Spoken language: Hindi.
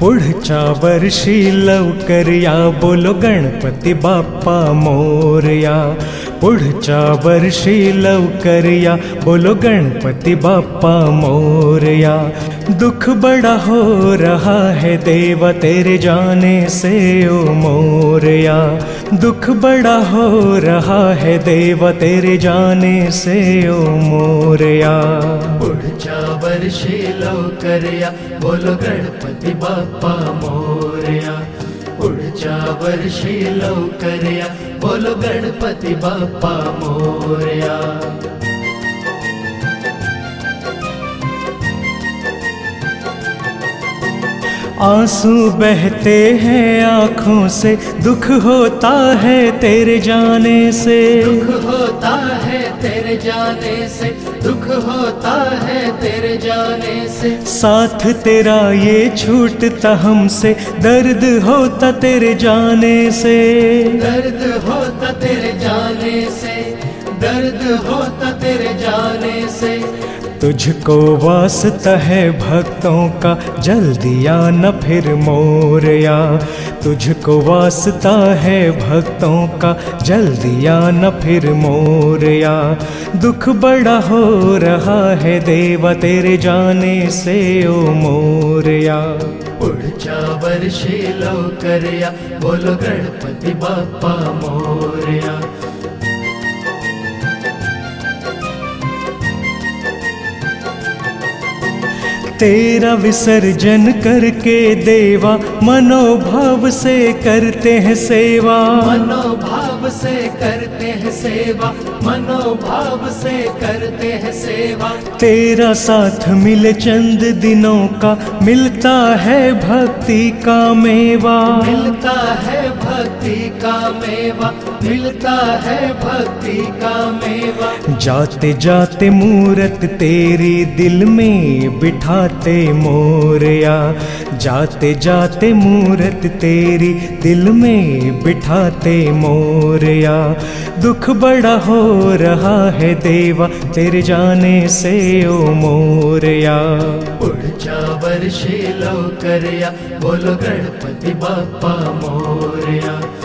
पुढच्या वर्षी लवकर या, बोलो गणपती बाप्पा मोरया। पुढच्या वर्षी लवकर या, बोलो गणपति बाप्पा मोरया। दुख बड़ा हो रहा है देवा तेरे जाने से ओ मोरया। दुख बड़ा हो रहा है देवा तेरे जाने से ओ मोरया। पुढच्या वर्षी लवकर या, बोलो गणपति बाप्पा मोरया। पुढच्या वर्षी लवकर या, बोलो गणपति बाप्पा मोरया। आंसू बहते हैं आँखों से, दुख होता है तेरे जाने से। दुख होता है तेरे जाने से, दुख होता है तेरे जाने से। साथ तेरा ये छूटता हमसे, दर्द होता तेरे जाने से। दर्द होता तेरे जाने से, दर्द होता तेरे जाने से। तुझको वास्ता है भक्तों का, जल्दी आना फिर मोरया। तुझको वास्ता है भक्तों का, जल्दी आना फिर मोरया। दुख बड़ा हो रहा है देवा तेरे जाने से ओ मोरया। पुढच्या वर्षी लवकर या, बोलो गणपति बाप्पा मोरया। तेरा विसर्जन करके देवा, मनोभाव से करते हैं सेवा। मनोभाव से करते हैं सेवा, मनोभाव से करते हैं सेवा। तेरा साथ मिले चंद दिनों का, मिलता है भक्ति का मेवा। मिलता है भक्ति का मेवा, मिलता है भक्ति का मेवा। जाते जाते मूरत तेरी दिल में बिठाते मोरया। जाते जाते मूरत तेरी दिल में बिठाते मोरया। दुख बड़ा हो रहा है देवा तेरे जाने से ओ मोरया। पुढच्या वर्षी लवकर या, बोलो गणपति बाप्पा मोरया।